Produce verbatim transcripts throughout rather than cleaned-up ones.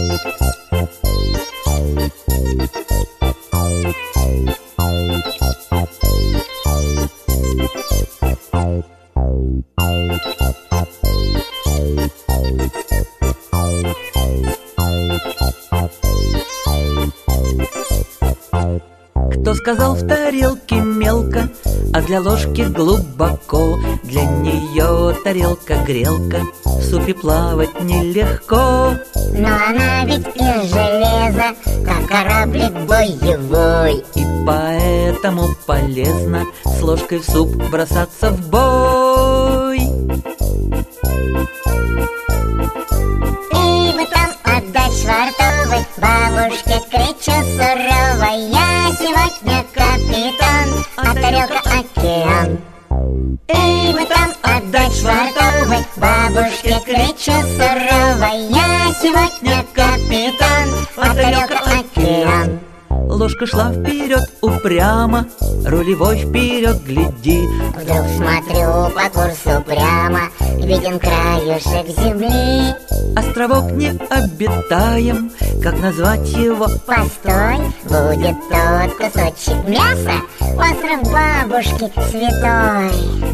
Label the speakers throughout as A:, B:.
A: Кто сказал в тарелке мелко, а для ложки глубоко? Для нее тарелка грелка, в супе плавать нелегко.
B: Но она ведь из железа, как кораблик боевой,
A: и поэтому полезно с ложкой в суп бросаться в бой.
B: И бы там отдать швартовой бабушке кричу суровой: я сегодня капитан, а тарелка океан. И бы там отдать швартовой бабушке кричу суровой: я сегодня капитан, а тарелка океан.
A: Ложка шла вперед упрямо, рулевой вперед гляди.
B: Вдруг смотрю по курсу прямо, виден краюшек земли.
A: Островок не обитаем, как назвать его?
B: Постой, будет тот кусочек мяса, остров бабушки святой.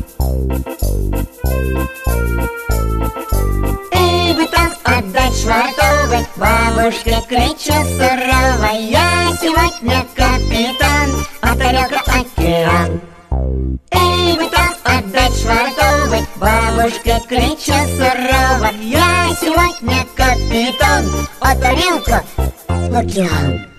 B: И бы там отдать швартовой бабушке кричу суровой: я сегодня капитан, а тарелка океан. И бы там отдать швартовой бабушке кричу суровой: я сегодня капитан, а тарелка океан.